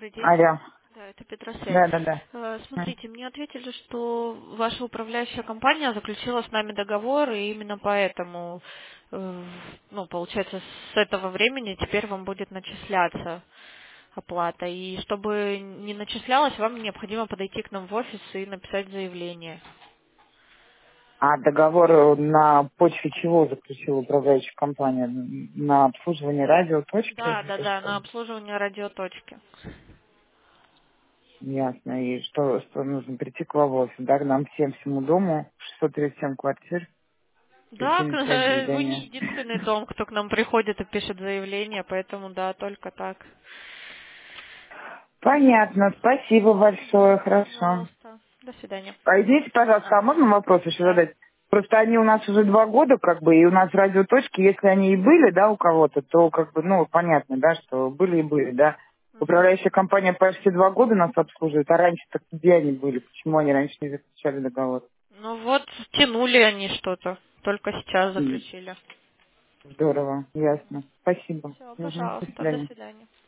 Добрый день. Алло. Да, это Петросян. Да, да, да. Смотрите, мне ответили, что ваша управляющая компания заключила с нами договор, и именно поэтому, ну, получается, с этого времени теперь вам будет начисляться оплата. И чтобы не начислялась, вам необходимо подойти к нам в офис и написать заявление. А договор на почве чего заключила управляющая компания? На обслуживание радиоточки? Да, да, Или да, что? на обслуживание радиоточки. Ясно. И что нужно прийти к вам в офис, да, к нам всему дому, 637 квартир, Да, прийти написать вы не заявление. единственный дом, кто к нам приходит и пишет заявление, поэтому да, только так. Понятно. Спасибо большое. Хорошо. Пожалуйста. До свидания. А извините, пожалуйста, а можно вопрос еще Да. задать? Просто они у нас уже 2 года, как бы, и у нас радиоточки, если они и были, да, у кого-то, то, как бы, ну, понятно, да, что были и были, да. Мгм. Управляющая компания почти 2 года нас обслуживает, а раньше-то где они были? Почему они раньше не заключали договор? Ну вот, тянули они что-то. Только сейчас М, заключили. Здорово, ясно. Спасибо. Все, Мгм. До пожалуйста, до свидания. свидания.